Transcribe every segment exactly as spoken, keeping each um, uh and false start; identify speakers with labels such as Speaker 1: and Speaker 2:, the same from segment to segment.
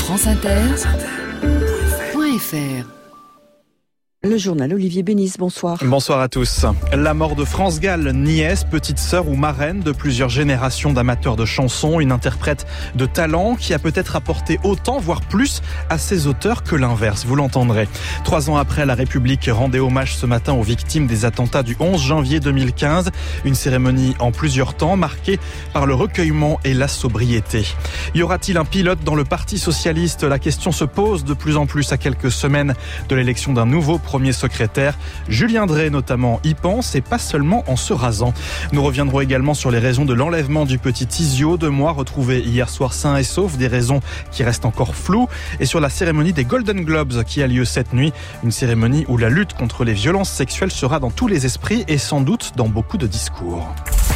Speaker 1: France Inter point F R.
Speaker 2: Le journal Olivier Bénis, bonsoir.
Speaker 3: Bonsoir à tous. La mort de France Gall, nièce, petite sœur ou marraine de plusieurs générations d'amateurs de chansons, une interprète de talent qui a peut-être apporté autant, voire plus, à ses auteurs que l'inverse, vous l'entendrez. Trois ans après, la République rendait hommage ce matin aux victimes des attentats du onze janvier deux mille quinze. Une cérémonie en plusieurs temps, marquée par le recueillement et la sobriété. Y aura-t-il un pilote dans le Parti socialiste ? La question se pose de plus en plus à quelques semaines de l'élection d'un nouveau premier secrétaire. Julien Drey notamment y pense, et pas seulement en se rasant. Nous reviendrons également sur les raisons de l'enlèvement du petit Isio, deux mois retrouvé hier soir sain et sauf, des raisons qui restent encore floues, et sur la cérémonie des Golden Globes qui a lieu cette nuit, une cérémonie où la lutte contre les violences sexuelles sera dans tous les esprits et sans doute dans beaucoup de discours.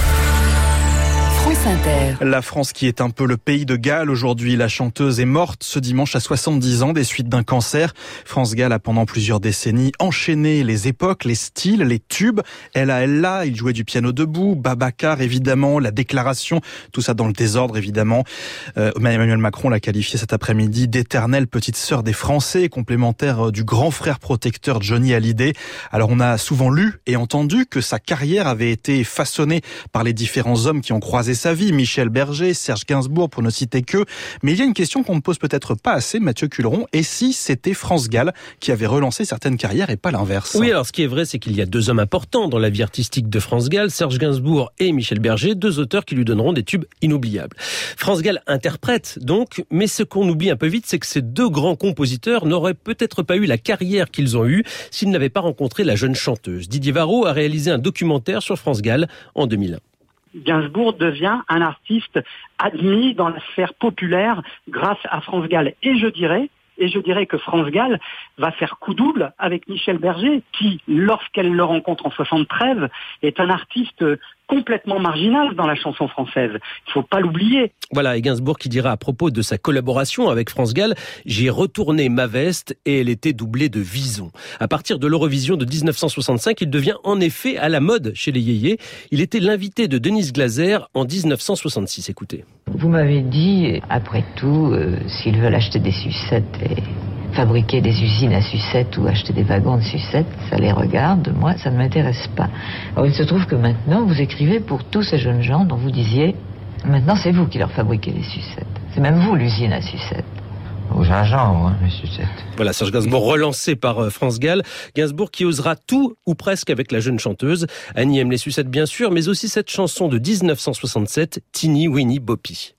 Speaker 3: La France qui est un peu le pays de Gall aujourd'hui. La chanteuse est morte ce dimanche à soixante-dix ans des suites d'un cancer. France Gall a pendant plusieurs décennies enchaîné les époques, les styles, les tubes. Elle a, elle là, il jouait du piano debout, Babacar évidemment, la déclaration, tout ça dans le désordre évidemment. Euh, Emmanuel Macron l'a qualifié cet après-midi d'éternelle petite sœur des Français, complémentaire du grand frère protecteur Johnny Hallyday. Alors on a souvent lu et entendu que sa carrière avait été façonnée par les différents hommes qui ont croisé sa vie. Michel Berger, Serge Gainsbourg, pour ne citer que. Mais il y a une question qu'on ne pose peut-être pas assez, Mathieu Culeron. Et si c'était France Gall qui avait relancé certaines carrières et pas l'inverse ?
Speaker 4: Oui, alors ce qui est vrai, c'est qu'il y a deux hommes importants dans la vie artistique de France Gall, Serge Gainsbourg et Michel Berger, deux auteurs qui lui donneront des tubes inoubliables. France Gall interprète donc, mais ce qu'on oublie un peu vite, c'est que ces deux grands compositeurs n'auraient peut-être pas eu la carrière qu'ils ont eue s'ils n'avaient pas rencontré la jeune chanteuse. Didier Varro a réalisé un documentaire sur France Gall en deux mille un.
Speaker 5: Gainsbourg devient un artiste admis dans la sphère populaire grâce à France Gall. Et je dirais, et je dirais que France Gall va faire coup double avec Michel Berger, qui, lorsqu'elle le rencontre en soixante-treize, est un artiste complètement marginal dans la chanson française. Il faut pas l'oublier.
Speaker 4: Voilà, et Gainsbourg qui dira à propos de sa collaboration avec France Gall, « J'ai retourné ma veste et elle était doublée de Vison ». À partir de l'Eurovision de dix-neuf cent soixante-cinq, il devient en effet à la mode chez les yéyés. Il était l'invité de Denise Glaser en dix-neuf cent soixante-six. Écoutez.
Speaker 6: Vous m'avez dit, après tout, euh, s'ils veulent acheter des sucettes et fabriquer des usines à sucettes ou acheter des wagons de sucettes, ça les regarde, moi, ça ne m'intéresse pas. Alors il se trouve que maintenant, vous écrivez pour tous ces jeunes gens dont vous disiez, maintenant c'est vous qui leur fabriquez les sucettes. C'est même vous l'usine à sucettes.
Speaker 7: Au gingembre, hein, les sucettes.
Speaker 4: Voilà, Serge Gainsbourg relancé par France Gall. Gainsbourg qui osera tout ou presque avec la jeune chanteuse. Annie aime les sucettes bien sûr, mais aussi cette chanson de dix-neuf cent soixante-sept, Teeny Weeny Boppy.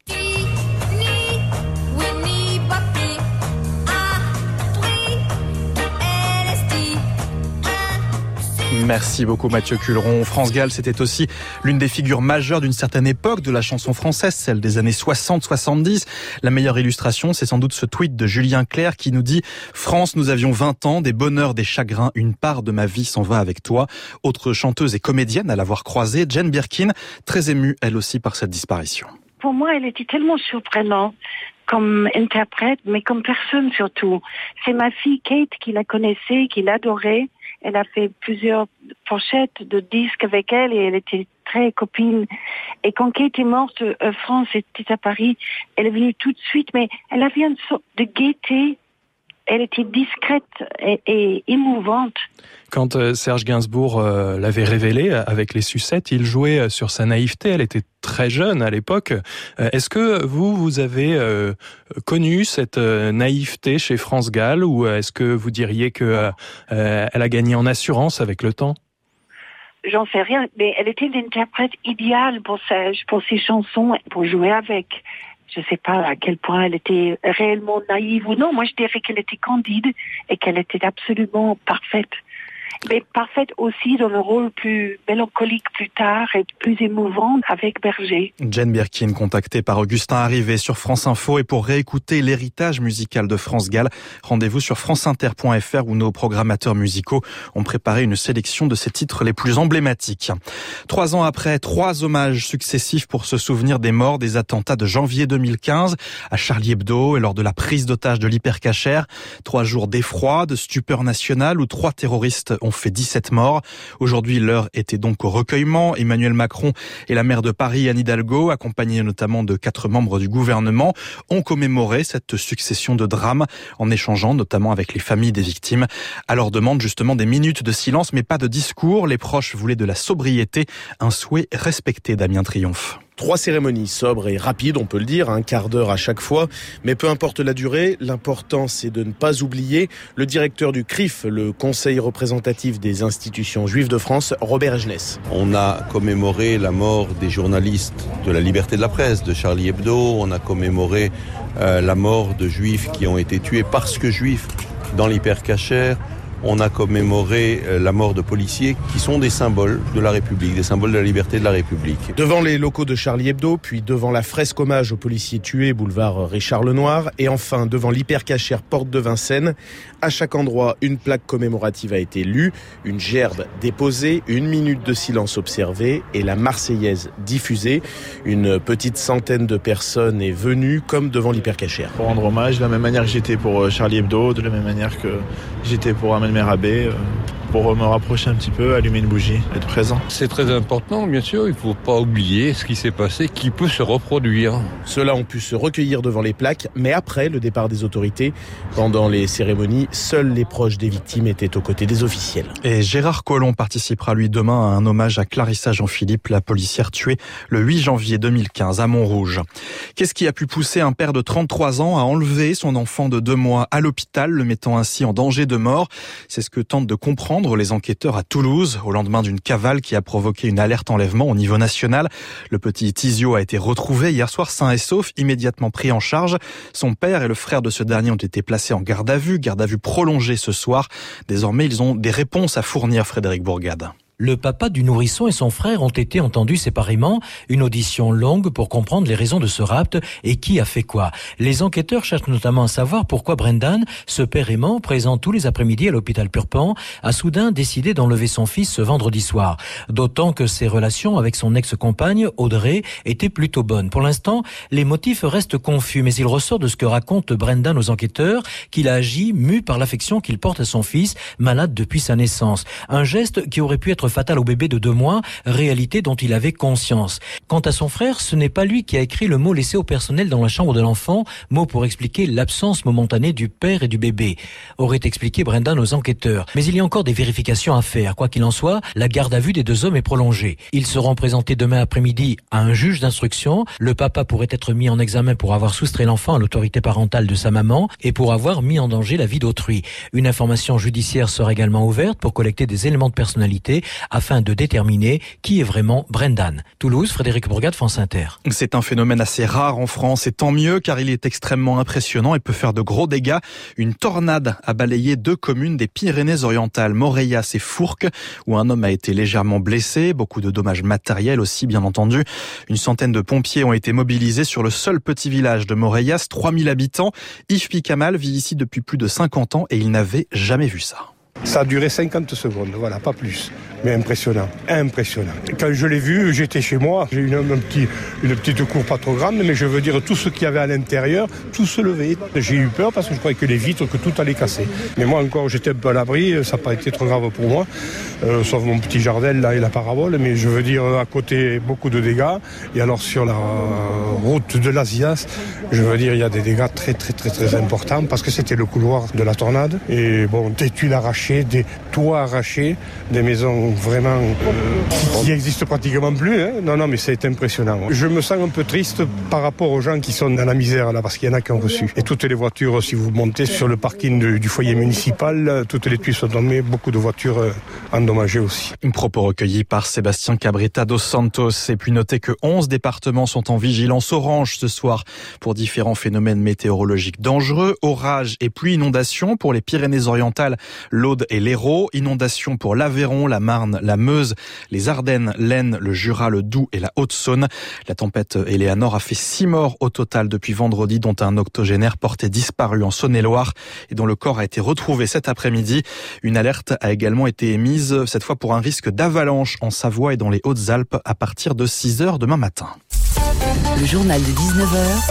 Speaker 3: Merci beaucoup Mathieu Culeron. France Gall, c'était aussi l'une des figures majeures d'une certaine époque de la chanson française, celle des années soixante soixante-dix. La meilleure illustration, c'est sans doute ce tweet de Julien Clerc qui nous dit « France, nous avions vingt ans, des bonheurs, des chagrins, une part de ma vie s'en va avec toi ». Autre chanteuse et comédienne à l'avoir croisée, Jane Birkin, très émue elle aussi par cette disparition.
Speaker 8: Pour moi, elle était tellement surprenante comme interprète, mais comme personne surtout. C'est ma fille Kate qui la connaissait, qui l'adorait. Elle a fait plusieurs pochettes de disques avec elle et elle était très copine. Et quand Kate est morte, euh, France était à Paris, elle est venue tout de suite, mais elle avait une sorte de gaieté. Elle était discrète et, et émouvante.
Speaker 9: Quand euh, Serge Gainsbourg euh, l'avait révélée avec les sucettes, il jouait euh, sur sa naïveté. Elle était très jeune à l'époque. Euh, est-ce que vous, vous avez euh, connu cette euh, naïveté chez France Gall ou est-ce que vous diriez que euh, elle a gagné en assurance avec le temps ?
Speaker 8: J'en sais rien, mais elle était l'interprète idéale pour, sa, pour ses chansons, pour jouer avec. Je ne sais pas à quel point elle était réellement naïve ou non. Moi, je dirais qu'elle était candide et qu'elle était absolument parfaite. Mais parfaite aussi dans le rôle plus mélancolique plus tard et plus émouvant avec Berger.
Speaker 3: Jane Birkin, contactée par Augustin Arrivé sur France Info. Et pour réécouter l'héritage musical de France Gall, rendez-vous sur franceinter point f r où nos programmateurs musicaux ont préparé une sélection de ses titres les plus emblématiques. Trois ans après, trois hommages successifs pour se souvenir des morts des attentats de janvier deux mille quinze à Charlie Hebdo et lors de la prise d'otage de l'Hypercacher. Trois jours d'effroi, de stupeur nationale où trois terroristes ont fait dix-sept morts. Aujourd'hui, l'heure était donc au recueillement. Emmanuel Macron et la maire de Paris, Anne Hidalgo, accompagnés notamment de quatre membres du gouvernement, ont commémoré cette succession de drames en échangeant notamment avec les familles des victimes. À leur demande justement des minutes de silence, mais pas de discours. Les proches voulaient de la sobriété, un souhait respecté. Damien Triomphe.
Speaker 10: Trois cérémonies sobres et rapides, on peut le dire, un quart d'heure à chaque fois. Mais peu importe la durée, l'important c'est de ne pas oublier le directeur du C R I F, le Conseil représentatif des institutions juives de France, Robert Egenès.
Speaker 11: On a commémoré la mort des journalistes de la liberté de la presse, de Charlie Hebdo. On a commémoré euh, la mort de juifs qui ont été tués parce que juifs dans l'hypercacher. On a commémoré la mort de policiers qui sont des symboles de la République, des symboles de la liberté de la République.
Speaker 10: Devant les locaux de Charlie Hebdo, puis devant la fresque hommage aux policiers tués, boulevard Richard Lenoir, et enfin devant l'hypercachère porte de Vincennes. À chaque endroit, une plaque commémorative a été lue, une gerbe déposée, une minute de silence observée et la Marseillaise diffusée. Une petite centaine de personnes est venue, comme devant l'hypercachère.
Speaker 12: Pour rendre hommage, de la même manière que j'étais pour Charlie Hebdo, de la même manière que j'étais pour Ahmed Merabé, pour me rapprocher un petit peu, allumer une bougie, être présent.
Speaker 13: C'est très important, bien sûr, il ne faut pas oublier ce qui s'est passé, qui peut se reproduire.
Speaker 10: Ceux-là ont pu se recueillir devant les plaques, mais après le départ des autorités, pendant les cérémonies, seuls les proches des victimes étaient aux côtés des officiels.
Speaker 3: Et Gérard Collomb participera lui demain à un hommage à Clarissa Jean-Philippe, la policière tuée le huit janvier deux mille quinze à Montrouge. Qu'est-ce qui a pu pousser un père de trente-trois ans à enlever son enfant de deux mois à l'hôpital, le mettant ainsi en danger de mort? C'est ce que tentent de comprendre les enquêteurs à Toulouse, au lendemain d'une cavale qui a provoqué une alerte enlèvement au niveau national. Le petit Tizio a été retrouvé hier soir sain et sauf, immédiatement pris en charge. Son père et le frère de ce dernier ont été placés en garde à vue, garde à vue prolongée ce soir. Désormais, ils ont des réponses à fournir, Frédéric Bourgade.
Speaker 14: Le papa du nourrisson et son frère ont été entendus séparément. Une audition longue pour comprendre les raisons de ce rapt et qui a fait quoi. Les enquêteurs cherchent notamment à savoir pourquoi Brendan, ce père aimant, présent tous les après-midi à l'hôpital Purpan, a soudain décidé d'enlever son fils ce vendredi soir. D'autant que ses relations avec son ex-compagne, Audrey, étaient plutôt bonnes. Pour l'instant, les motifs restent confus, mais il ressort de ce que raconte Brendan aux enquêteurs qu'il a agi mu par l'affection qu'il porte à son fils, malade depuis sa naissance. Un geste qui aurait pu être fatal au bébé de deux mois, réalité dont il avait conscience. Quant à son frère, ce n'est pas lui qui a écrit le mot laissé au personnel dans la chambre de l'enfant, mot pour expliquer l'absence momentanée du père et du bébé, aurait expliqué Brendan aux enquêteurs. Mais il y a encore des vérifications à faire. Quoi qu'il en soit, la garde à vue des deux hommes est prolongée. Ils seront présentés demain après-midi à un juge d'instruction. Le papa pourrait être mis en examen pour avoir soustrait l'enfant à l'autorité parentale de sa maman et pour avoir mis en danger la vie d'autrui. Une information judiciaire sera également ouverte pour collecter des éléments de personnalité afin de déterminer qui est vraiment Brendan. Toulouse, Frédéric Bourgade, France Inter.
Speaker 3: C'est un phénomène assez rare en France et tant mieux car il est extrêmement impressionnant et peut faire de gros dégâts. Une tornade a balayé deux communes des Pyrénées-Orientales, Moreillasse et Fourques, où un homme a été légèrement blessé. Beaucoup de dommages matériels aussi, bien entendu. Une centaine de pompiers ont été mobilisés sur le seul petit village de Moreillasse, trois mille habitants. Yves Picamal vit ici depuis plus de cinquante ans et il n'avait jamais vu ça.
Speaker 15: Ça a duré cinquante secondes, voilà, pas plus. Mais impressionnant, impressionnant. Quand je l'ai vu, j'étais chez moi. J'ai eu une, un petit, une petite cour pas trop grande, mais je veux dire, tout ce qu'il y avait à l'intérieur, tout se levait. J'ai eu peur parce que je croyais que les vitres, que tout allait casser. Mais moi encore, j'étais un peu à l'abri, ça n'a pas été trop grave pour moi. Euh, sauf mon petit jardin là et la parabole. Mais je veux dire, à côté, beaucoup de dégâts. Et alors sur la route de l'Asias, je veux dire, il y a des dégâts très très très très importants parce que c'était le couloir de la tornade. Et bon, des tuiles arrachées, des toits arrachés, des maisons vraiment euh, qui n'existent pratiquement plus. Hein. Non, non, mais c'est impressionnant. Je me sens un peu triste par rapport aux gens qui sont dans la misère là, parce qu'il y en a qui ont reçu. Et toutes les voitures, si vous montez sur le parking du, du foyer municipal, toutes les tuiles sont tombées, beaucoup de voitures euh, endommagées aussi.
Speaker 3: Un propos recueilli par Sébastien Cabrita dos Santos. Et puis notez que onze départements sont en vigilance orange ce soir pour différents phénomènes météorologiques dangereux. Orages et pluie inondations pour les Pyrénées-Orientales, l'Aude et l'Hérault. Inondations pour l'Aveyron, la Marne, la Meuse, les Ardennes, l'Aisne, le Jura, le Doubs et la Haute-Saône. La tempête Eleanor a fait six morts au total depuis vendredi, dont un octogénaire porté disparu en Saône-et-Loire et dont le corps a été retrouvé cet après-midi. Une alerte a également été émise, cette fois pour un risque d'avalanche en Savoie et dans les Hautes-Alpes à partir de six heures demain matin.
Speaker 1: Le journal de dix-neuf heures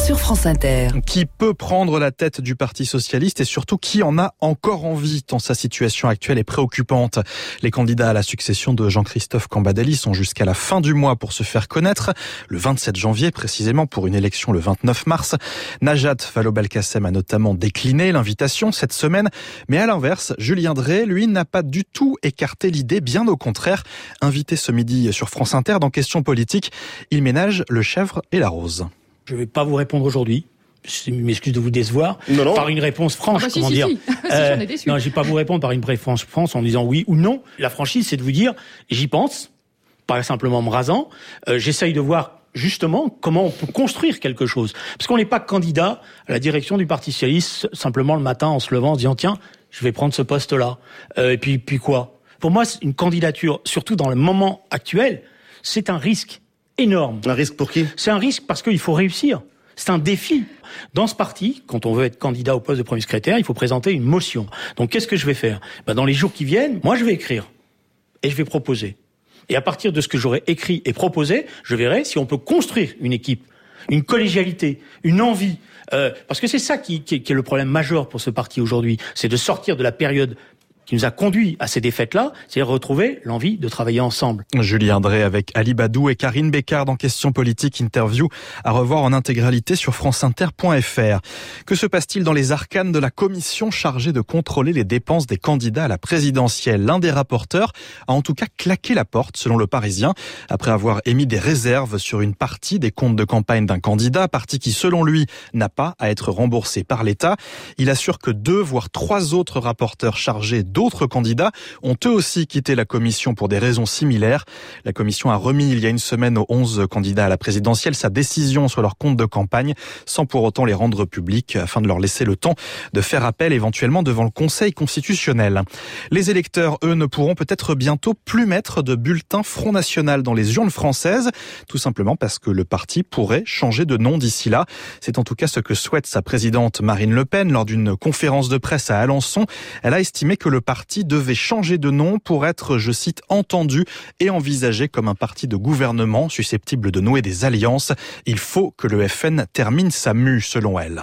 Speaker 1: sur France Inter.
Speaker 3: Qui peut prendre la tête du Parti socialiste et surtout qui en a encore envie tant sa situation actuelle est préoccupante. Les candidats à la succession de Jean-Christophe Cambadélis sont jusqu'à la fin du mois pour se faire connaître, le vingt-sept janvier précisément pour une élection le vingt-neuf mars. Najat Vallaud-Belkacem a notamment décliné l'invitation cette semaine, mais à l'inverse, Julien Drey, lui, n'a pas du tout écarté l'idée, bien au contraire. Invité ce midi sur France Inter dans Questions politiques, il ménage le chèvre et la rose.
Speaker 16: Je ne vais pas vous répondre aujourd'hui. Je m'excuse de vous décevoir. Non, non. Par une réponse franche, ah bah comment si, dire. Si, si. Euh, si, non, je vais pas vous répondre par une réponse franche en disant oui ou non. La franchise, c'est de vous dire, j'y pense, pas simplement en me rasant. Euh, j'essaye de voir justement comment on peut construire quelque chose. Parce qu'on n'est pas candidat à la direction du Parti socialiste simplement le matin en se levant, en se disant tiens, je vais prendre ce poste-là. Euh, et puis, puis quoi ? Pour moi, c'est une candidature, surtout dans le moment actuel, c'est un risque énorme.
Speaker 17: Un risque pour qui ?
Speaker 16: C'est un risque parce qu'il faut réussir. C'est un défi. Dans ce parti, quand on veut être candidat au poste de premier secrétaire, il faut présenter une motion. Donc qu'est-ce que je vais faire ? Ben, dans les jours qui viennent, moi je vais écrire et je vais proposer. Et à partir de ce que j'aurai écrit et proposé, je verrai si on peut construire une équipe, une collégialité, une envie. Euh, parce que c'est ça qui, qui, qui est le problème majeur pour ce parti aujourd'hui, c'est de sortir de la période qui nous a conduit à ces défaites-là, c'est retrouver l'envie de travailler ensemble.
Speaker 3: Julien Drey avec Ali Badou et Karine Bécard dans Questions politiques, interview à revoir en intégralité sur franceinter point f r. Que se passe-t-il dans les arcanes de la commission chargée de contrôler les dépenses des candidats à la présidentielle ? L'un des rapporteurs a en tout cas claqué la porte, selon Le Parisien, après avoir émis des réserves sur une partie des comptes de campagne d'un candidat, partie qui, selon lui, n'a pas à être remboursée par l'État. Il assure que deux, voire trois autres rapporteurs chargés d'autres candidats ont eux aussi quitté la commission pour des raisons similaires. La commission a remis il y a une semaine aux onze candidats à la présidentielle sa décision sur leur compte de campagne, sans pour autant les rendre publics, afin de leur laisser le temps de faire appel éventuellement devant le Conseil constitutionnel. Les électeurs, eux, ne pourront peut-être bientôt plus mettre de bulletin Front National dans les urnes françaises, tout simplement parce que le parti pourrait changer de nom d'ici là. C'est en tout cas ce que souhaite sa présidente Marine Le Pen lors d'une conférence de presse à Alençon. Elle a estimé que le parti devait changer de nom pour être, je cite, entendu et envisagé comme un parti de gouvernement susceptible de nouer des alliances. Il faut que le F N termine sa mue, selon elle.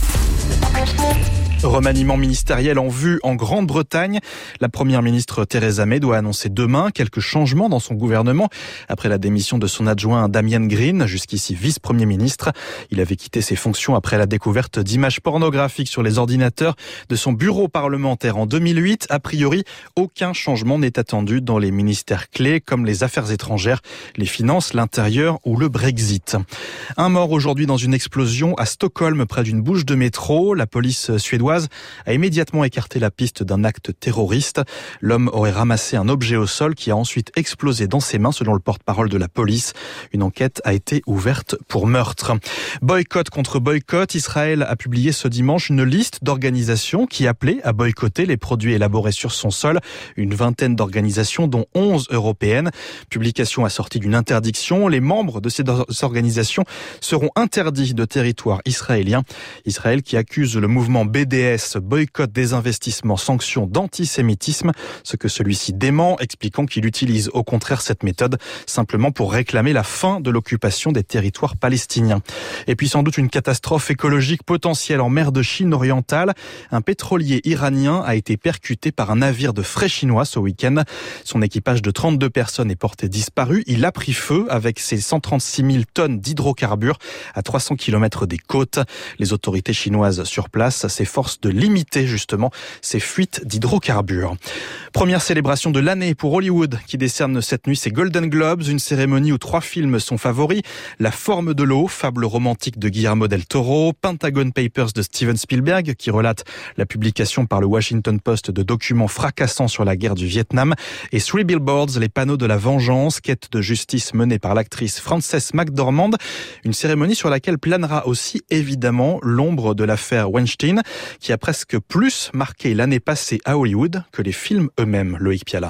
Speaker 3: Remaniement ministériel en vue en Grande-Bretagne. La première ministre Theresa May doit annoncer demain quelques changements dans son gouvernement après la démission de son adjoint Damien Green, jusqu'ici vice-premier ministre. Il avait quitté ses fonctions après la découverte d'images pornographiques sur les ordinateurs de son bureau parlementaire en deux mille huit. A priori, aucun changement n'est attendu dans les ministères clés comme les affaires étrangères, les finances, l'intérieur ou le Brexit. Un mort aujourd'hui dans une explosion à Stockholm près d'une bouche de métro. La police suédoise a immédiatement écarté la piste d'un acte terroriste. L'homme aurait ramassé un objet au sol qui a ensuite explosé dans ses mains, selon le porte-parole de la police. Une enquête a été ouverte pour meurtre. Boycott contre boycott. Israël a publié ce dimanche une liste d'organisations qui appelaient à boycotter les produits élaborés sur son sol. Une vingtaine d'organisations, dont onze européennes. Publication assortie d'une interdiction. Les membres de ces organisations seront interdits de territoire israélien. Israël qui accuse le mouvement B D S, boycott des investissements, sanctions d'antisémitisme, ce que celui-ci dément, expliquant qu'il utilise au contraire cette méthode simplement pour réclamer la fin de l'occupation des territoires palestiniens. Et puis sans doute une catastrophe écologique potentielle en mer de Chine orientale. Un pétrolier iranien a été percuté par un navire de frais chinois ce week-end. Son équipage de trente-deux personnes est porté disparu. Il a pris feu avec ses cent trente-six mille tonnes d'hydrocarbures à trois cents kilomètres des côtes. Les autorités chinoises sur place s'efforcent de limiter justement ces fuites d'hydrocarbures. Première célébration de l'année pour Hollywood qui décerne cette nuit ses Golden Globes, une cérémonie où trois films sont favoris. La forme de l'eau, fable romantique de Guillermo del Toro, Pentagon Papers de Steven Spielberg qui relate la publication par le Washington Post de documents fracassants sur la guerre du Vietnam, et Three Billboards, les panneaux de la vengeance, quête de justice menée par l'actrice Frances McDormand. Une cérémonie sur laquelle planera aussi évidemment l'ombre de l'affaire Weinstein, qui a presque plus marqué l'année passée à Hollywood que les films eux-mêmes, Loïc Piala.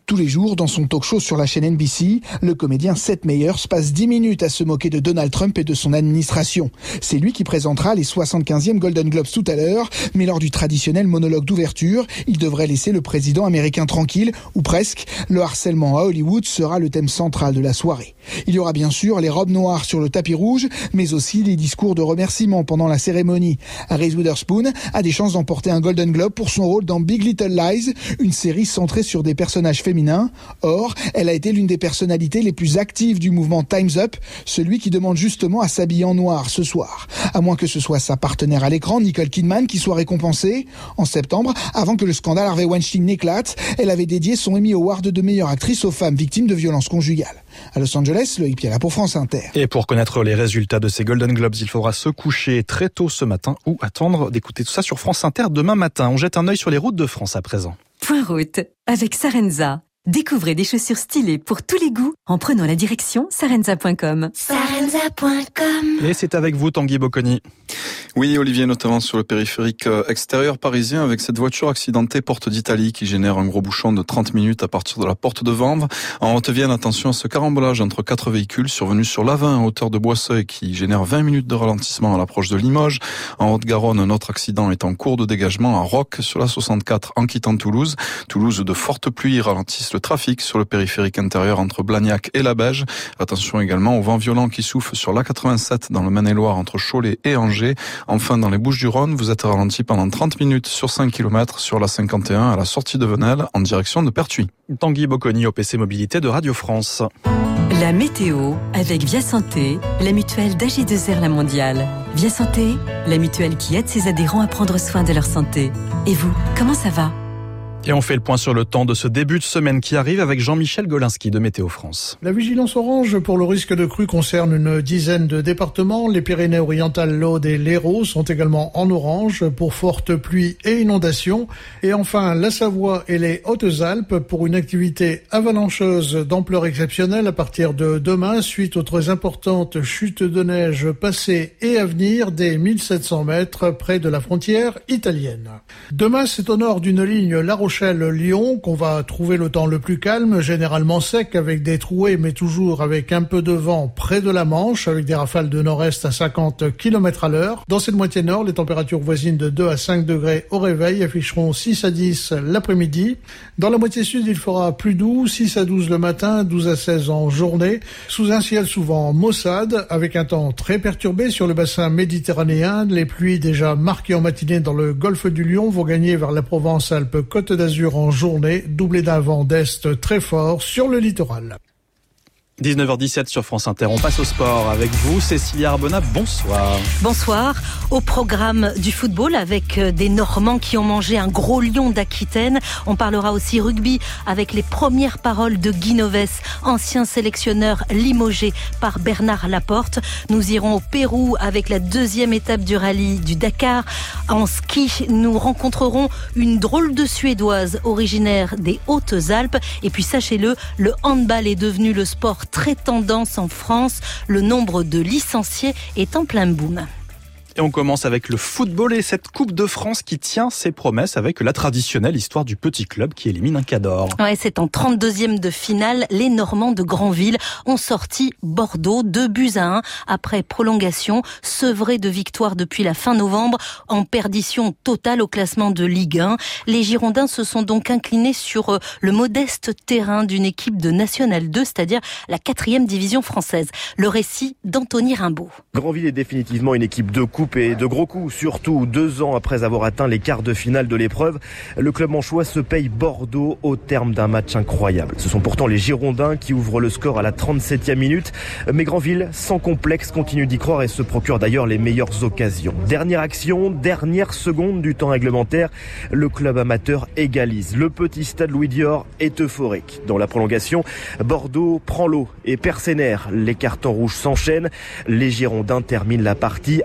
Speaker 17: Tous les jours, dans son talk show sur la chaîne N B C, le comédien Seth Meyers passe dix minutes à se moquer de Donald Trump et de son administration. C'est lui qui présentera les soixante-quinzièmes Golden Globes tout à l'heure, mais lors du traditionnel monologue d'ouverture, il devrait laisser le président américain tranquille, ou presque. Le harcèlement à Hollywood sera le thème central de la soirée. Il y aura bien sûr les robes noires sur le tapis rouge, mais aussi les discours de remerciement pendant la cérémonie. Reese Witherspoon a des chances d'emporter un Golden Globe pour son rôle dans Big Little Lies, une série centrée sur des personnages féminins. Or, elle a été l'une des personnalités les plus actives du mouvement Time's Up, celui qui demande justement à s'habiller en noir ce soir. À moins que ce soit sa partenaire à l'écran, Nicole Kidman, qui soit récompensée. En septembre, avant que le scandale Harvey Weinstein n'éclate, elle avait dédié son Emmy Award de meilleure actrice aux femmes victimes de violences conjugales. À Los Angeles, Loïc Pierre pour France Inter.
Speaker 3: Et pour connaître les résultats de ces Golden Globes, il faudra se coucher très tôt ce matin ou attendre d'écouter tout ça sur France Inter demain matin. On jette un œil sur les routes de France à présent.
Speaker 18: Point route avec Sarenza. Découvrez des chaussures stylées pour tous les goûts en prenant la direction sarenza point com.
Speaker 3: sarenza point com. Et c'est avec vous, Tanguy Bocconi.
Speaker 19: Oui, Olivier, notamment sur le périphérique extérieur parisien avec cette voiture accidentée porte d'Italie qui génère un gros bouchon de trente minutes à partir de la porte de Vanves. En Haute-Vienne, attention à ce carambolage entre quatre véhicules survenu sur l'A vingt à hauteur de Boisseuil qui génère vingt minutes de ralentissement à l'approche de Limoges. En Haute-Garonne, un autre accident est en cours de dégagement à Roques sur la soixante-quatre en quittant Toulouse. Toulouse, de fortes pluies ralentissent le trafic sur le périphérique intérieur entre Blagnac et la Beige. Attention également au vent violent qui souffle sur l'A quatre-vingt-sept dans le Maine-et-Loire entre Cholet et Angers. Enfin, dans les Bouches-du-Rhône, vous êtes ralenti pendant trente minutes sur cinq kilomètres sur la cinquante et un à la sortie de Venelle en direction de Pertuis.
Speaker 3: Tanguy Bocconi au P C Mobilité de Radio France.
Speaker 18: La météo avec Via Santé, la mutuelle d'A G deux R La Mondiale. Via Santé, la mutuelle qui aide ses adhérents à prendre soin de leur santé. Et vous, comment ça va ?
Speaker 3: Et on fait le point sur le temps de ce début de semaine qui arrive avec Jean-Michel Golinski de Météo France.
Speaker 20: La vigilance orange pour le risque de crue concerne une dizaine de départements. Les Pyrénées-Orientales, l'Aude et l'Hérault sont également en orange pour fortes pluies et inondations. Et enfin, la Savoie et les Hautes-Alpes pour une activité avalancheuse d'ampleur exceptionnelle à partir de demain suite aux très importantes chutes de neige passées et à venir des mille sept cents mètres près de la frontière italienne. Demain, c'est au nord d'une ligne La Rochelle-Lyon qu'on va trouver le temps le plus calme, généralement sec avec des trouées mais toujours avec un peu de vent près de la Manche avec des rafales de nord-est à cinquante kilomètres à l'heure. Dans cette moitié nord, les températures voisines de deux à cinq degrés au réveil afficheront six à dix l'après-midi. Dans la moitié sud, il fera plus doux, six à douze le matin, douze à seize en journée, sous un ciel souvent maussade avec un temps très perturbé sur le bassin méditerranéen. Les pluies déjà marquées en matinée dans le golfe du Lion vont gagner vers la Provence-Alpes-Côte d'Azur en journée, doublé d'un vent d'est très fort sur le littoral.
Speaker 3: dix-neuf heures dix-sept sur France Inter. On passe au sport avec vous, Cécilia Arbona. Bonsoir.
Speaker 21: Bonsoir. Au programme du football avec des Normands qui ont mangé un gros lion d'Aquitaine. On parlera aussi rugby avec les premières paroles de Guy Novès, ancien sélectionneur limogé par Bernard Laporte. Nous irons au Pérou avec la deuxième étape du rallye du Dakar. En ski, nous rencontrerons une drôle de Suédoise originaire des Hautes-Alpes. Et puis sachez-le, le handball est devenu le sport très tendance en France. Le nombre de licenciés est en plein boom.
Speaker 3: Et on commence avec le football et cette Coupe de France qui tient ses promesses avec la traditionnelle histoire du petit club qui élimine un Cador.
Speaker 21: Ouais, c'est en trente-deuxième de finale. Les Normands de Granville ont sorti Bordeaux deux buts à un après prolongation, sevrés de victoire depuis la fin novembre, en perdition totale au classement de Ligue un. Les Girondins se sont donc inclinés sur le modeste terrain d'une équipe de National deux, c'est-à-dire la quatrième division française. Le récit d'Anthony Rimbaud.
Speaker 22: Granville est définitivement une équipe de coupe et de gros coups, surtout deux ans après avoir atteint les quarts de finale de l'épreuve. Le club manchois se paye Bordeaux au terme d'un match incroyable. Ce sont pourtant les Girondins qui ouvrent le score à la trente-septième minute. Mais Granville, sans complexe, continue d'y croire et se procure d'ailleurs les meilleures occasions. Dernière action, dernière seconde du temps réglementaire, le club amateur égalise. Le petit stade Louis Dior est euphorique. Dans la prolongation, Bordeaux prend l'eau et perd ses nerfs. Les cartons rouges s'enchaînent. Les Girondins terminent la partie à huit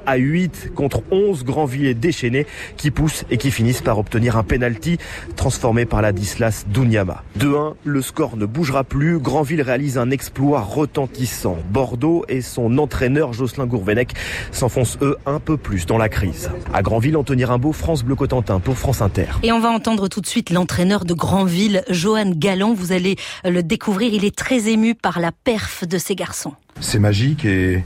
Speaker 22: huit contre onze Grandvillais déchaînés qui poussent et qui finissent par obtenir un penalty transformé par Ladislas Dounyama. deux un, le score ne bougera plus. Grandville réalise un exploit retentissant. Bordeaux et son entraîneur Jocelyn Gourvenec s'enfoncent eux un peu plus dans la crise. À Grandville, Anthony Rimbaud, France Bleu Cotentin pour France Inter.
Speaker 21: Et on va entendre tout de suite l'entraîneur de Grandville, Johan Gallon. Vous allez le découvrir, il est très ému par la perf de ces garçons.
Speaker 2: C'est magique et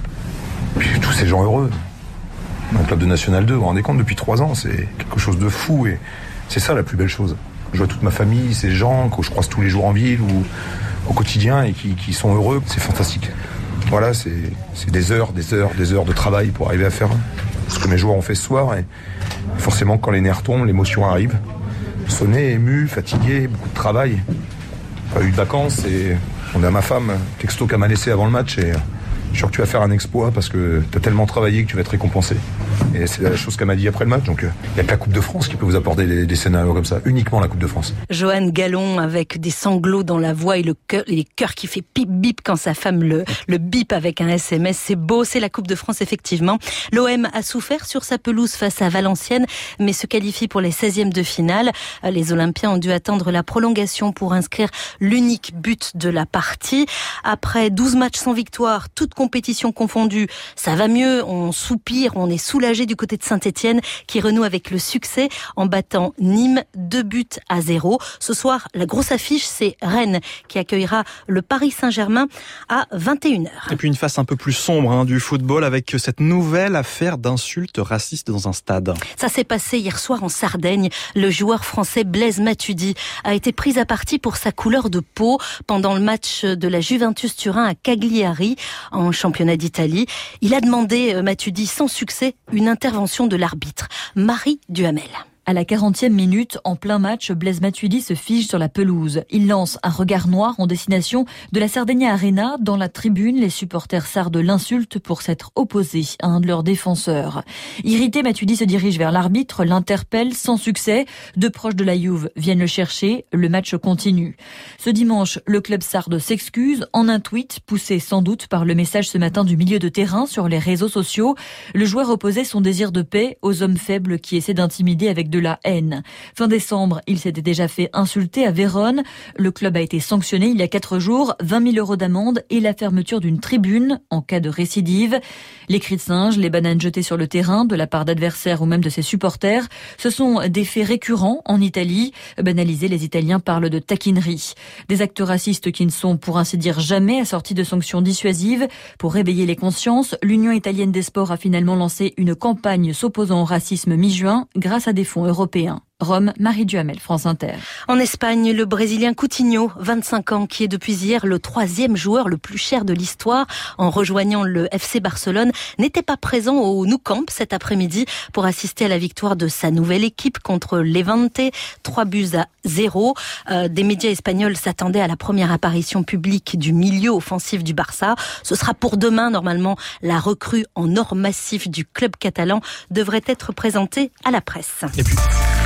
Speaker 2: puis tous ces gens heureux. Dans le club de National deux, vous vous rendez compte, depuis trois ans, c'est quelque chose de fou et c'est ça la plus belle chose. Je vois toute ma famille, ces gens que je croise tous les jours en ville ou au quotidien et qui, qui sont heureux, c'est fantastique. Voilà, c'est, c'est des heures, des heures, des heures de travail pour arriver à faire ce que mes joueurs ont fait ce soir et forcément quand les nerfs tombent, l'émotion arrive. Sonné, ému, fatigué, beaucoup de travail. Pas eu de vacances et on a ma femme, texto qu'elle m'a laissé avant le match et je suis sûr que tu vas faire un exploit parce que tu as tellement travaillé que tu vas être récompensé. Et c'est la chose qu'elle m'a dit après le match. Donc il n'y a que la Coupe de France qui peut vous apporter des, des scénarios comme ça. Uniquement la Coupe de France.
Speaker 21: Johan Gallon avec des sanglots dans la voix et le cœur, et les cœurs qui fait pip bip quand sa femme le, le bip avec un S M S. C'est beau, c'est la Coupe de France effectivement. L'O M a souffert sur sa pelouse face à Valenciennes, mais se qualifie pour les seizièmes de finale. Les Olympiens ont dû attendre la prolongation pour inscrire l'unique but de la partie. Après douze matchs sans victoire, toute compétition confondue, ça va mieux, on soupire, on est soulagé du côté de Saint-Étienne qui renoue avec le succès en battant Nîmes deux buts à zéro. Ce soir, la grosse affiche, c'est Rennes qui accueillera le Paris Saint-Germain à vingt et une heures.
Speaker 3: Et puis une face un peu plus sombre hein, du football avec cette nouvelle affaire d'insultes racistes dans un stade.
Speaker 21: Ça s'est passé hier soir en Sardaigne. Le joueur français Blaise Matuidi a été pris à partie pour sa couleur de peau pendant le match de la Juventus Turin à Cagliari en championnat d'Italie. Il a demandé, Matuidi, sans succès, une intervention de l'arbitre. Marie Duhamel.
Speaker 5: À la quarantième minute, en plein match, Blaise Matuidi se fige sur la pelouse. Il lance un regard noir en destination de la Sardegna Arena. Dans la tribune, les supporters sardes l'insultent pour s'être opposés à un de leurs défenseurs. Irrité, Matuidi se dirige vers l'arbitre, l'interpelle sans succès. Deux proches de la Juve viennent le chercher. Le match continue. Ce dimanche, le club sarde s'excuse en un tweet, poussé sans doute par le message ce matin du milieu de terrain sur les réseaux sociaux. Le joueur opposait son désir de paix aux hommes faibles qui essaient d'intimider avec de la haine. Fin décembre, il s'était déjà fait insulter à Vérone. Le club a été sanctionné il y a quatre jours, vingt mille euros d'amende et la fermeture d'une tribune en cas de récidive. Les cris de singe, les bananes jetées sur le terrain de la part d'adversaires ou même de ses supporters, ce sont des faits récurrents en Italie. Banalisés, les Italiens parlent de taquinerie. Des actes racistes qui ne sont pour ainsi dire jamais assortis de sanctions dissuasives. Pour réveiller les consciences, l'Union italienne des sports a finalement lancé une campagne s'opposant au racisme mi-juin grâce à des fonds européens. Rome, Marie Duhamel, France Inter.
Speaker 21: En Espagne, le Brésilien Coutinho, vingt-cinq ans, qui est depuis hier le troisième joueur le plus cher de l'histoire en rejoignant le F C Barcelone, n'était pas présent au Nou Camp cet après-midi pour assister à la victoire de sa nouvelle équipe contre Levante, trois buts à zéro. Euh, des médias espagnols s'attendaient à la première apparition publique du milieu offensif du Barça. Ce sera pour demain, normalement, la recrue en or massif du club catalan devrait être présentée à la presse.
Speaker 3: Et puis...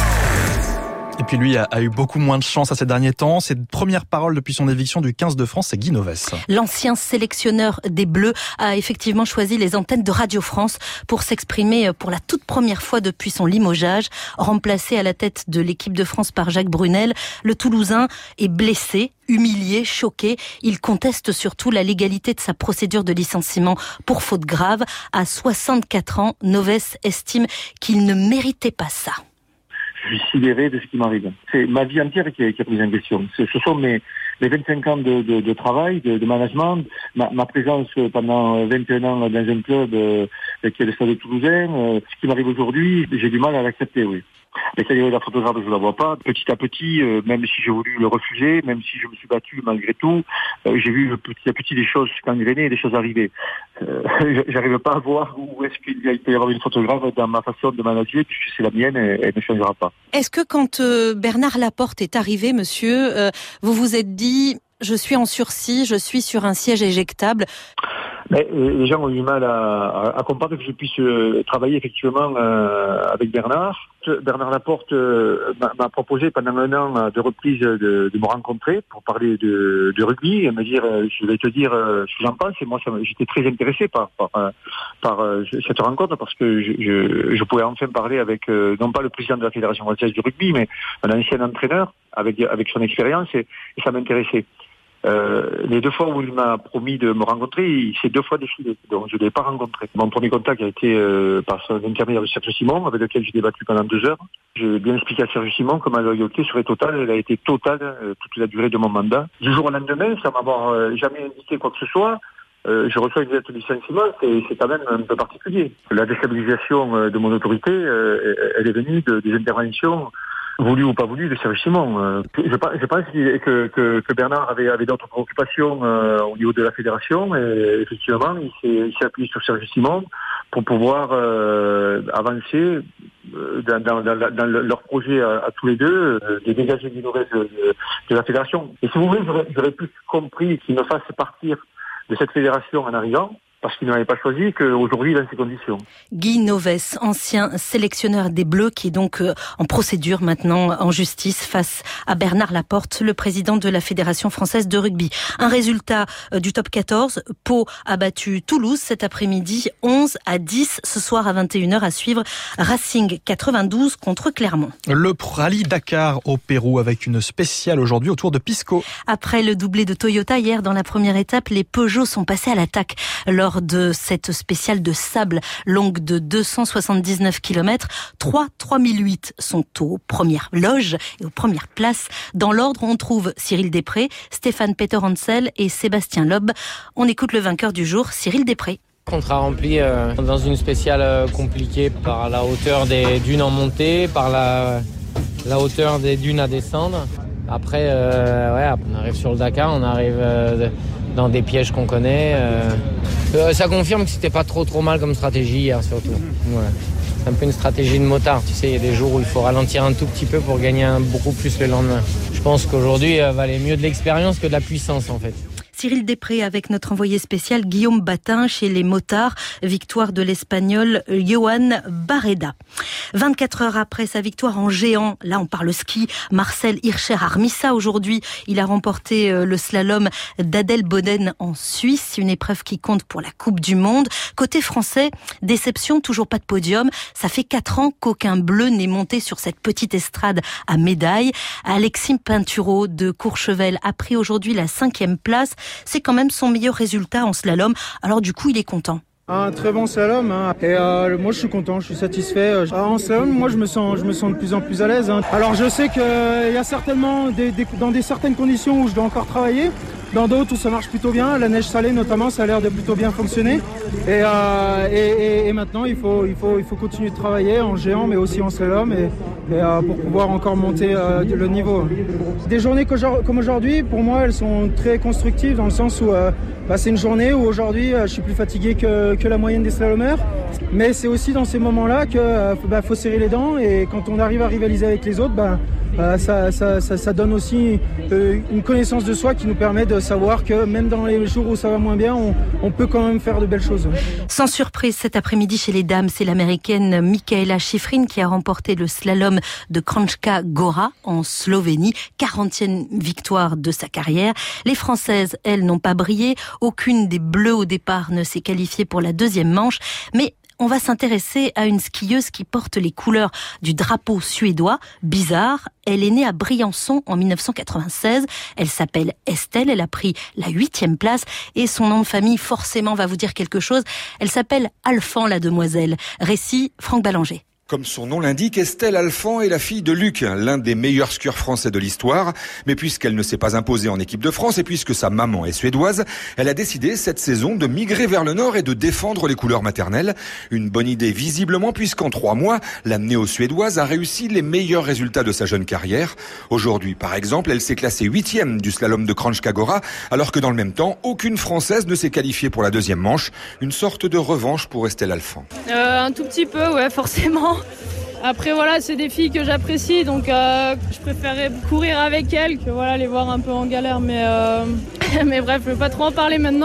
Speaker 3: Et puis lui a, a eu beaucoup moins de chance à ces derniers temps. Ses premières paroles depuis son éviction du quinze de France, c'est Guy Novès.
Speaker 21: L'ancien sélectionneur des Bleus a effectivement choisi les antennes de Radio France pour s'exprimer pour la toute première fois depuis son limogeage. Remplacé à la tête de l'équipe de France par Jacques Brunel, le Toulousain est blessé, humilié, choqué. Il conteste surtout la légalité de sa procédure de licenciement pour faute grave. À soixante-quatre ans, Novès estime qu'il ne méritait pas ça.
Speaker 23: Je suis sidéré de ce qui m'arrive. C'est ma vie entière qui est, qui est prise en question. Ce, ce sont mes, mes vingt-cinq ans de, de, de travail, de, de management, ma, ma présence pendant vingt et un ans dans un club euh, qui est le Stade Toulousain. Euh, ce qui m'arrive aujourd'hui, j'ai du mal à l'accepter, oui. Mais c'est-à-dire la photographe, je la vois pas. Petit à petit, euh, même si j'ai voulu le refuser, même si je me suis battu malgré tout, euh, j'ai vu petit à petit des choses s'engrener et des choses arriver. Euh, j'arrive pas à voir où est-ce qu'il peut y avoir une photographe dans ma façon de manager, puisque c'est la mienne et elle ne changera pas.
Speaker 21: Est-ce que quand euh, Bernard Laporte est arrivé, monsieur, euh, vous vous êtes dit, je suis en sursis, je suis sur un siège éjectable?
Speaker 23: Mais les gens ont eu du mal à, à, à comprendre que je puisse euh, travailler effectivement euh, avec Bernard. Bernard Laporte euh, m'a, m'a proposé pendant un an de reprise de, de me rencontrer pour parler de, de rugby et me dire, euh, je vais te dire euh, ce que j'en pense. Et moi, ça, j'étais très intéressé par, par, par, par euh, cette rencontre parce que je, je, je pouvais enfin parler avec, euh, non pas le président de la Fédération française du rugby, mais un ancien entraîneur avec, avec son expérience et, et ça m'intéressait. Euh, les deux fois où il m'a promis de me rencontrer, il s'est deux fois défilé, donc je ne l'ai pas rencontré. Mon premier contact a été euh, par son intermédiaire de Serge Simon, avec lequel j'ai débattu pendant deux heures. J'ai bien expliqué à Serge Simon que ma loyauté serait totale, elle a été totale euh, toute la durée de mon mandat. Du jour au lendemain, sans m'avoir euh, jamais indiqué quoi que ce soit, euh, je reçois une lettre de licenciement, c'est, c'est quand même un peu particulier. La déstabilisation euh, de mon autorité, euh, elle est venue de, des interventions voulu ou pas voulu, de Serge Simon. Euh, je, je pense que, que, que Bernard avait, avait d'autres préoccupations euh, au niveau de la fédération et effectivement, il s'est, il s'est appuyé sur Serge Simon pour pouvoir euh, avancer dans, dans, dans, dans leur projet à, à tous les deux, euh, de dégager Guinoves de, de, de la fédération. Et si vous voulez, j'aurais, j'aurais plus compris qu'il me fasse partir de cette fédération en arrivant, parce qu'il n'avait pas choisi qu'aujourd'hui dans ces conditions.
Speaker 21: Guy Novès, ancien sélectionneur des Bleus, qui est donc en procédure maintenant en justice face à Bernard Laporte, le président de la Fédération française de rugby. Un résultat du top quatorze, Pau a battu Toulouse cet après-midi, onze à dix, ce soir à vingt et une heures à suivre Racing quatre-vingt-douze contre Clermont.
Speaker 3: Le rallye Dakar au Pérou avec une spéciale aujourd'hui autour de Pisco.
Speaker 21: Après le doublé de Toyota hier dans la première étape, les Peugeot sont passés à l'attaque lors de cette spéciale de sable longue de deux cent soixante-dix-neuf kilomètres. Trois trois mille huit sont aux premières loges et aux premières places. Dans l'ordre, on trouve Cyril Després, Stéphane Peter-Hansel et Sébastien Loeb. On écoute le vainqueur du jour, Cyril Després.
Speaker 4: Contrat rempli euh, dans une spéciale euh, compliquée par la hauteur des dunes en montée, par la, la hauteur des dunes à descendre. Après, euh, ouais, on arrive sur le Dakar, on arrive euh, dans des pièges qu'on connaît. Euh, euh, ça confirme que c'était pas trop trop mal comme stratégie hier surtout. Ouais. C'est un peu une stratégie de motard. Tu sais, il y a des jours où il faut ralentir un tout petit peu pour gagner un, beaucoup plus le lendemain. Je pense qu'aujourd'hui, euh, valait mieux de l'expérience que de la puissance en fait.
Speaker 21: Cyril Després avec notre envoyé spécial Guillaume Batin chez les motards. Victoire de l'Espagnol Johan Barreda. vingt-quatre heures après sa victoire en géant, là on parle ski, Marcel Hirscher a remis ça aujourd'hui. Il a remporté le slalom d'Adelboden en Suisse, une épreuve qui compte pour la Coupe du Monde. Côté français, déception, toujours pas de podium. Ça fait quatre ans qu'aucun bleu n'est monté sur cette petite estrade à médaille. Alexis Pinturo de Courchevel a pris aujourd'hui la cinquième place. C'est quand même son meilleur résultat en slalom. Alors du coup, il est content.
Speaker 6: Un très bon slalom hein. Et euh, moi je suis content, je suis satisfait. En slalom, moi je me sens, je me sens de plus en plus à l'aise. Hein. Alors je sais qu'il euh, y a certainement des, des, dans des certaines conditions où je dois encore travailler. Dans d'autres où ça marche plutôt bien, la neige salée notamment, ça a l'air de plutôt bien fonctionner. Et, euh, et, et, et maintenant, il faut, il, faut, il faut continuer de travailler en géant, mais aussi en slalom, et, et euh, pour pouvoir encore monter euh, le niveau. Des journées comme aujourd'hui, pour moi, elles sont très constructives dans le sens où euh, bah, c'est une journée où aujourd'hui, euh, je suis plus fatigué que, que la moyenne des slalomeurs. Mais c'est aussi dans ces moments-là qu'il euh, bah, faut serrer les dents, et quand on arrive à rivaliser avec les autres, bah, euh, ça, ça, ça, ça donne aussi euh, une connaissance de soi qui nous permet de savoir que même dans les jours où ça va moins bien, on, on peut quand même faire de belles choses.
Speaker 21: Sans surprise, cet après-midi chez les dames, c'est l'américaine Michaela Schifrin qui a remporté le slalom de Kranjska Gora en Slovénie, quarantième victoire de sa carrière. Les Françaises, elles, n'ont pas brillé. Aucune des Bleues au départ ne s'est qualifiée pour la deuxième manche, mais on va s'intéresser à une skieuse qui porte les couleurs du drapeau suédois. Bizarre, elle est née à Briançon en dix-neuf cent quatre-vingt-seize. Elle s'appelle Estelle, elle a pris la huitième place et son nom de famille forcément va vous dire quelque chose. Elle s'appelle Alphand, la demoiselle. Récit, Franck Ballanger.
Speaker 7: Comme son nom l'indique, Estelle Alphand est la fille de Luc, l'un des meilleurs skieurs français de l'histoire. Mais puisqu'elle ne s'est pas imposée en équipe de France et puisque sa maman est suédoise, elle a décidé cette saison de migrer vers le nord et de défendre les couleurs maternelles. Une bonne idée visiblement puisqu'en trois mois, la néo-suédoise a réussi les meilleurs résultats de sa jeune carrière. Aujourd'hui, par exemple, elle s'est classée huitième du slalom de Kranjska Gora, alors que dans le même temps, aucune Française ne s'est qualifiée pour la deuxième manche. Une sorte de revanche pour Estelle Alphand.
Speaker 24: Euh, un tout petit peu, ouais, forcément. Après voilà, c'est des filles que j'apprécie, donc euh, je préférerais courir avec elles que voilà, les voir un peu en galère, mais, euh, mais bref, je ne veux pas trop en parler maintenant.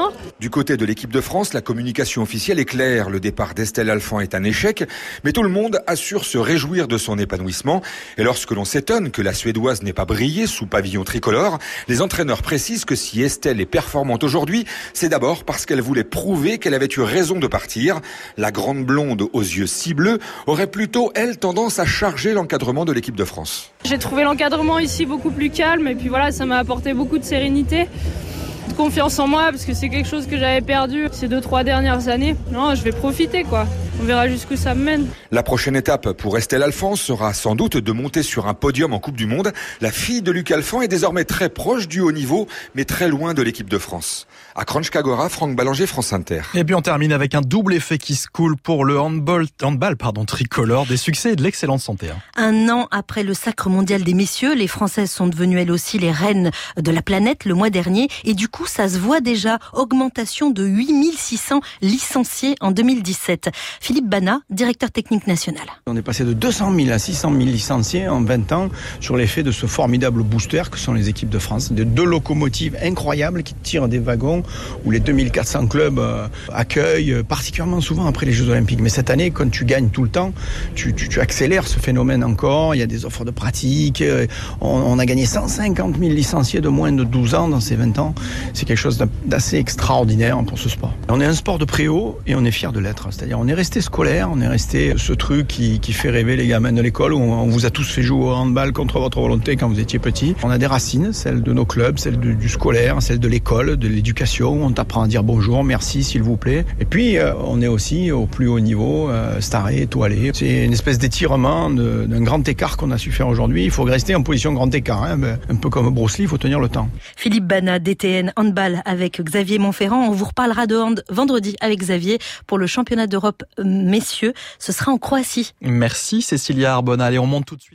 Speaker 7: Du côté de l'équipe de France, la communication officielle est claire. Le départ d'Estelle Alphand est un échec, mais tout le monde assure se réjouir de son épanouissement. Et lorsque l'on s'étonne que la Suédoise n'ait pas brillé sous pavillon tricolore, les entraîneurs précisent que si Estelle est performante aujourd'hui, c'est d'abord parce qu'elle voulait prouver qu'elle avait eu raison de partir. La grande blonde aux yeux si bleus aurait plutôt, elle, tendance à charger l'encadrement de l'équipe de France.
Speaker 24: J'ai trouvé l'encadrement ici beaucoup plus calme et puis voilà, ça m'a apporté beaucoup de sérénité, de confiance en moi parce que c'est quelque chose que j'avais perdu ces deux, trois dernières années. Non, je vais profiter quoi. On verra jusqu'où ça me mène.
Speaker 7: La prochaine étape pour Estelle Alphand sera sans doute de monter sur un podium en Coupe du Monde. La fille de Luc Alphand est désormais très proche du haut niveau, mais très loin de l'équipe de France. À Kranjkagora, Franck Ballanger, France Inter.
Speaker 3: Et puis on termine avec un double effet qui se coule pour le handball, handball pardon, tricolore, des succès et de l'excellente santé.
Speaker 21: Un an après le sacre mondial des messieurs, les Françaises sont devenues elles aussi les reines de la planète le mois dernier. Et du coup, ça se voit déjà, augmentation de huit mille six cents licenciés en deux mille dix-sept. Philippe Bana, directeur technique national.
Speaker 8: On est passé de deux cent mille à six cent mille licenciés en vingt ans sur l'effet de ce formidable booster que sont les équipes de France. De deux locomotives incroyables qui tirent des wagons où les deux mille quatre cents clubs accueillent particulièrement souvent après les Jeux Olympiques. Mais cette année, quand tu gagnes tout le temps, tu, tu, tu accélères ce phénomène encore. Il y a des offres de pratique. On, on a gagné cent cinquante mille licenciés de moins de douze ans dans ces vingt ans. C'est quelque chose d'assez extraordinaire pour ce sport. On est un sport de préhaut et on est fiers de l'être. C'est-à-dire on est resté scolaire, on est resté ce truc qui, qui fait rêver les gamins de l'école où on, on vous a tous fait jouer au handball contre votre volonté quand vous étiez petit. On a des racines, celles de nos clubs, celles de, du scolaire, celles de l'école, de l'éducation. On t'apprend à dire bonjour, merci, s'il vous plaît. Et puis euh, on est aussi au plus haut niveau, euh, staré, étoilé. C'est une espèce d'étirement de, d'un grand écart qu'on a su faire aujourd'hui. Il faut rester en position grand écart, hein. Ben, un peu comme Bruce Lee, il faut tenir le temps.
Speaker 21: Philippe Bana, D T N handball avec Xavier Montferrand. On vous reparlera de hand vendredi avec Xavier pour le championnat d'Europe messieurs. Ce sera en Croatie.
Speaker 3: Merci Cécilia Arbona. Allez, on monte tout de suite.